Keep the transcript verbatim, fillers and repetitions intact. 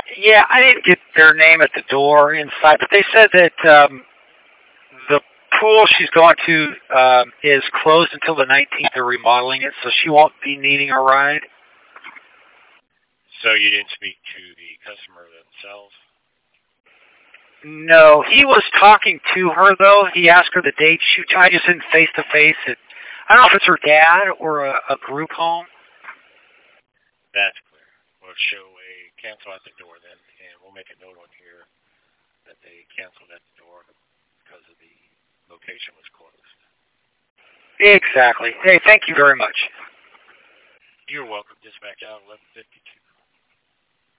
Yeah, I didn't get their name at the door inside, but they said that um, the pool she's going to um, is closed until the nineteenth. They're remodeling it, so she won't be needing a ride. So you didn't speak to the customer themselves? No, he was talking to her though. He asked her the date. She, I just didn't face to face. It. I don't know if it's her dad or a, a group home. That's clear. We'll show a cancel at the door then, and we'll make a note on here that they canceled at the door because of the location was closed. Exactly. Hey, thank you very much. You're welcome. Dispatch out eleven fifty-two.